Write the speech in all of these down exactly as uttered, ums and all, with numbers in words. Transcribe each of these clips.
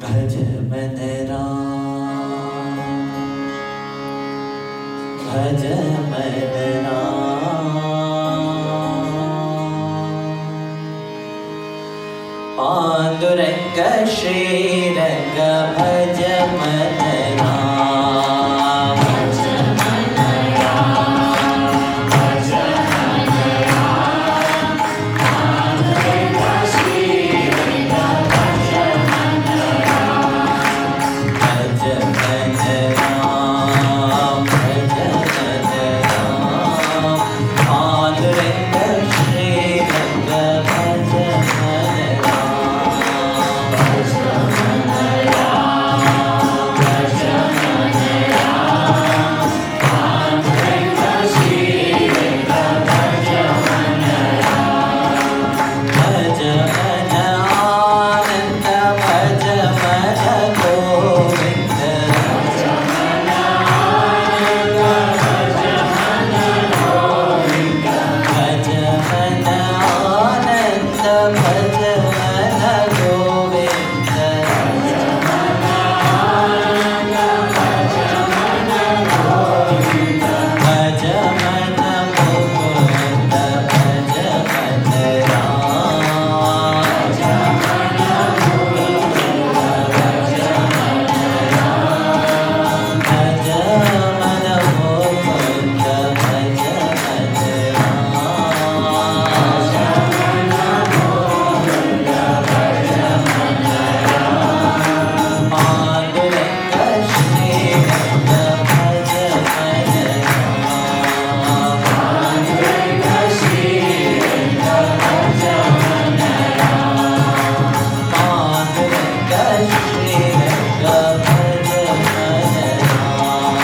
भज मन राम, भज मन राम। पांडुरंग श्रीरंग भज मन राम, भज मन राम, भज मन राम। पांडुरंग श्रीरंग भज मन राम, भज मन राम, भज मन राम। पांडुरंग श्रीरंग भज मन राम, भज मन राम, भज मन राम। पांडुरंग श्रीरंग भज मन राम, भज मन आनंद, भज मन गोविंद, भज मन आनंद, भज मन गोविंद, भज मन आनंद, भज मन गोविंद, भज मन आनंद, भज मन गोविंद, भज मन मुकुंद, भज मन राम, भज मन मुकुंद, भज मन राम, भज मन मुकुंद, भज मन राम, भज मन मुकुंद, भज मन राम। पांडुरंग श्रीरंग भज मन राम, पांडुरंग श्रीरंग भज मन राम, पांडुरंग श्रीरंग भज मन राम,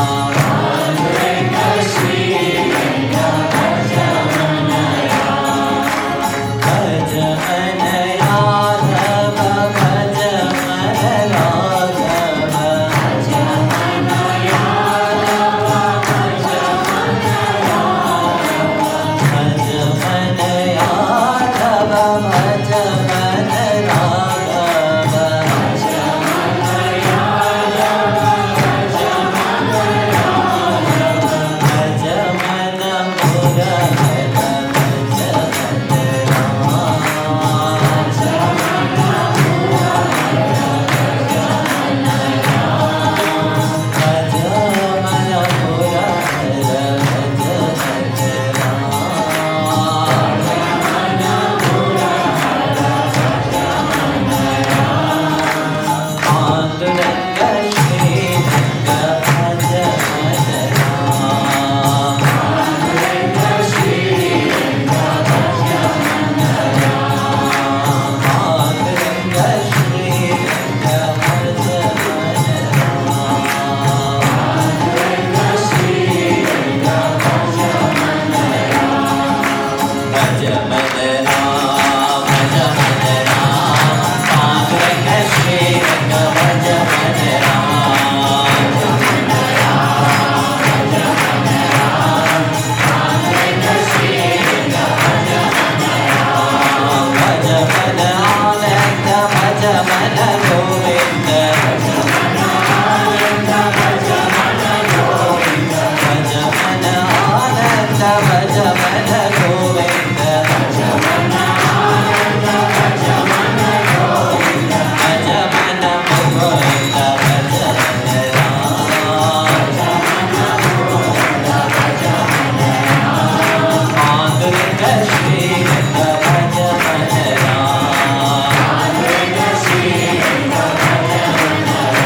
पांडुरंग श्रीरंग भज मन राम। भज मन यादव, भज मन राघव, भज मन यादव, भज मन राघव, भज मन यादव, भज मन राघव, भज मन यादव, भज मन राघव, भज मन मुरहर, भज मन राम, भज मन मुरहर, भज मन राम, भज मन मुरहर, भज मन राम, भज मन मुरहर, भज मन राम। पांडुरंग श्रीरंग भज मन राम, पांडुरंग श्रीरंग भज मन राम, पांडुरंग श्रीरंग भज मन राम, पांडुरंग श्रीरंग भज मन राम, भज मन राम, भज मन राम। पांडुरंग श्रीरंग भज मन राम, भज मन राम, भज मन राम। पांडुरंग श्रीरंग भज मन राम, भज मन आनंद, भज मन गोविंद, भज मन आनंद, भज मन गोविंद, भज मन आनंद, भज मन गोविंद, भज मन आनंद, भज मन गोविंद, भज मन मुकुंद, भज मन राम, भज मन मुकुंद, भज मन राम। पांडुरंग श्रीरंग भज मन राम, पांडुरंग श्रीरंग भज मन